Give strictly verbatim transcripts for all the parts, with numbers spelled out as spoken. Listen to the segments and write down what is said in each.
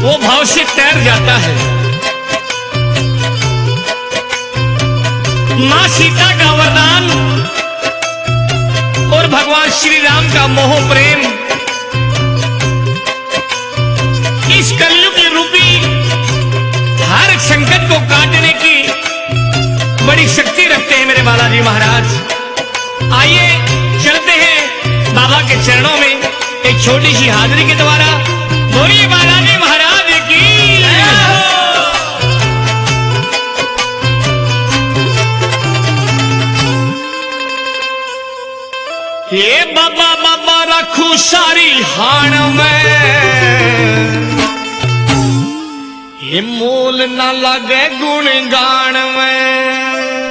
वो भाव से तैर जाता है। मां सीता का वरदान और भगवान श्री राम का मोह प्रेम इस कलयुग रूपी हर संकट को काटने की बड़ी शक्ति रखते हैं मेरे बालाजी महाराज। आइए चलते हैं बाबा के चरणों में एक छोटी सी हाजिरी के द्वारा। बोलिए बालाजी महाराज की। ये बाबा बाबा रखू सारी हाण में, ये मोल ना लगे गुण गान में।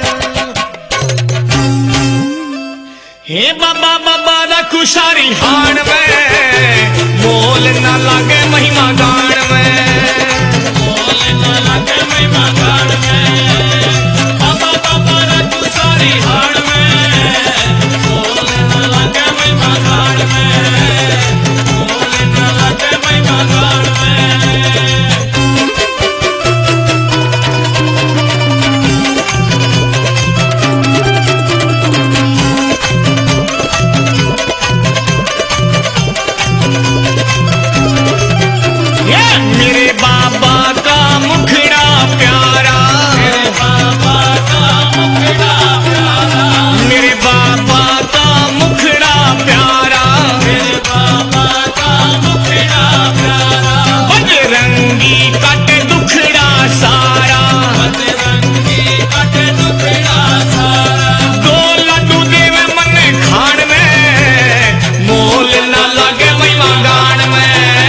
हे बाबा बाबा रखू सारी हाण में, मोल ना लगे महिमा गान में। मोल ना लगे महिमा गान में, बाबा बाबा रखू सारी हाण में, मोल ना लगे महिमा गान में, मोल ना लगे महिमा गान में। मेरे बाबा का मुखड़ा प्यारा, मेरे बाबा का मुखड़ा प्यारा, मेरे बाबा का मुखड़ा प्यारा, मेरे बाबा का मुखड़ा प्यारा। बजरंगी कट दुखड़ा सारा, बजरंगी कट दुखड़ा सारा। दो लड्डू देवे मन खान में, मोल ना लगे महिमा गान में।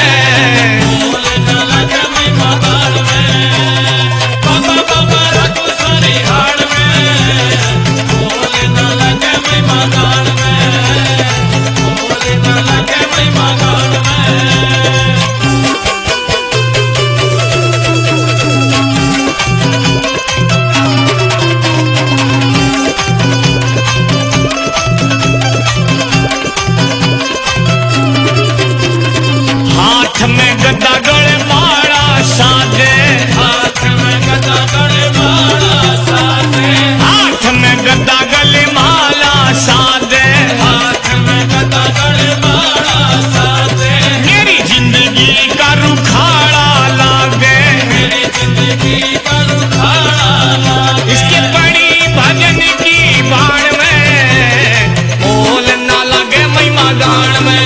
हाथ में गदा गले माला साजे, हाथ में गदा गले माला साजे, हाथ में गदा गले माला साजे, हाथ में गदा गले माला साजे। मेरी जिंदगी का रुखाड़ा लागे, मेरी जिंदगी का रुखाड़ा लागे। इसके पड़ी भजन की बाण में, मोल ना लगे महिमा गान में।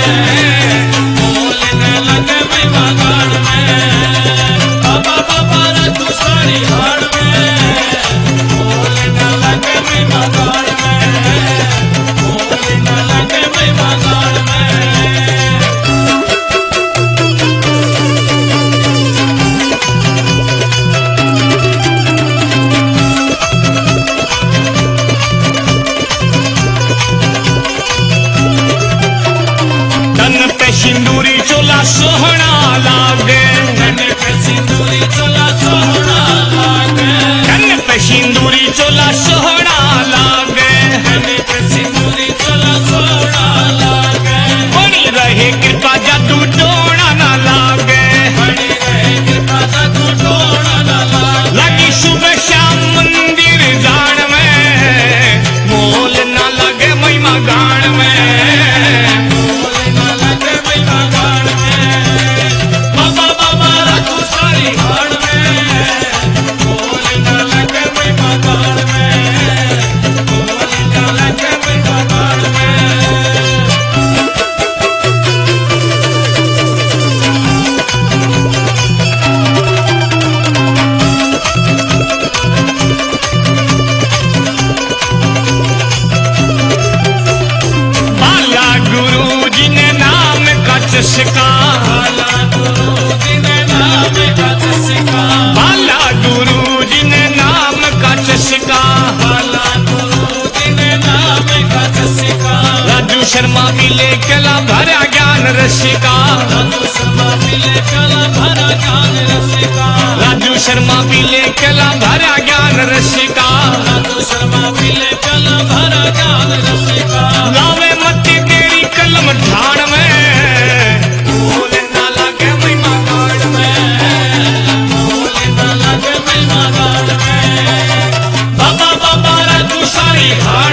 सिंदूरी चोला सोहना लागे, तन पे सिंदूरी चोला सोहना लागे, तन पे सिंदूरी चोला सोहना लागे, तन पे सिंदूरी चोला सोहना लागे। बनी रहे कृपा जादू टोना ना लागे, बनी रहे कृपा जादू टोना ना लागे। लगी सुबह शाम मंदिर जान में, मोल ना लगे महिमा गान में। चस्का बाला गुरु जी ने नाम का चस्का, बाला गुरु जी ने नाम का चस्का, बाला गुरु जी ने नाम का चस्का। राजू शर्मा मिले कला भरा ज्ञान रसिका, राजू शर्मा मिले कला भरा ज्ञान रसिका, राजू शर्मा मिले कला भरा ज्ञान रसिका, राजू शर्मा मिले कला भरा ज्ञान रसिका। लावे मत तेरी कलम ठाण में, मोल ना लगे महिमा गान में। हाय